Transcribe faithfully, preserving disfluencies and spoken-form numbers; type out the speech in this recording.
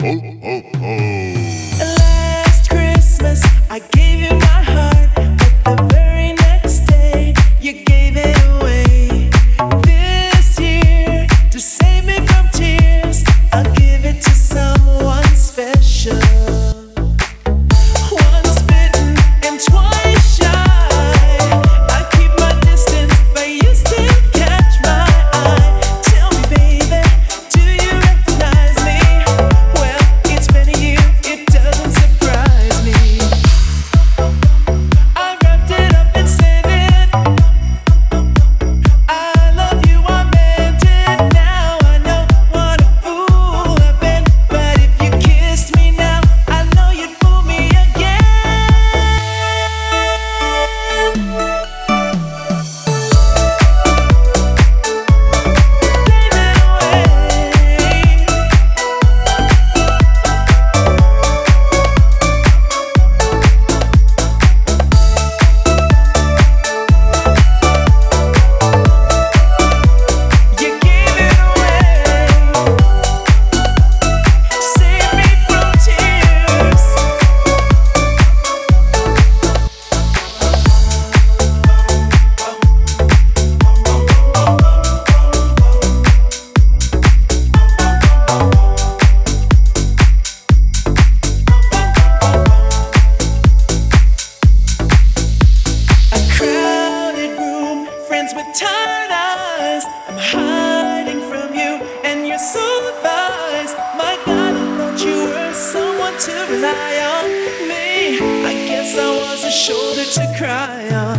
Ho, ho, ho. Last Christmas, I gave you my heart, but the very next day, you gave it away. This year, to save me from tears, I'll give it to someone special. Once bitten and twice shy, I keep my distance, but you still catch my eye. Tell me, baby, do you recognize me? Well, it's been a year, it doesn't surprise me. I wrapped it up and sent it. I love you, I meant it. Now I know what a fool I've been. But if you kissed me now, I know you'd fool me again. Gave it away. You gave it away. Save me from tears. A crowded room, friends with tired eyes. I'm hiding from you and your supervise. My God, I thought you were someone to rely on. Me, I guess I was a shoulder to cry on.